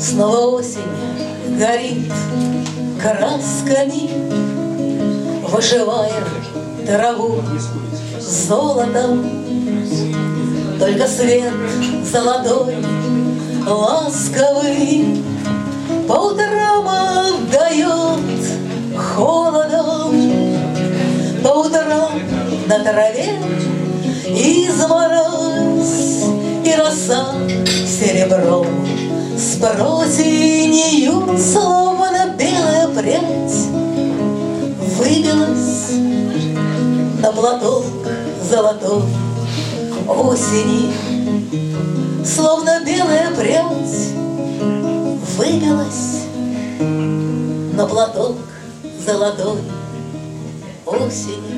Снова осень горит красками, вышивая траву золотом. Только свет золотой, ласковый, по утрам отдает холодом. По утрам на траве изморозь, и роса серебром с просенью, словно белая прядь, выбилась на платок золотой осени. Словно белая прядь выбилась на платок золотой осени.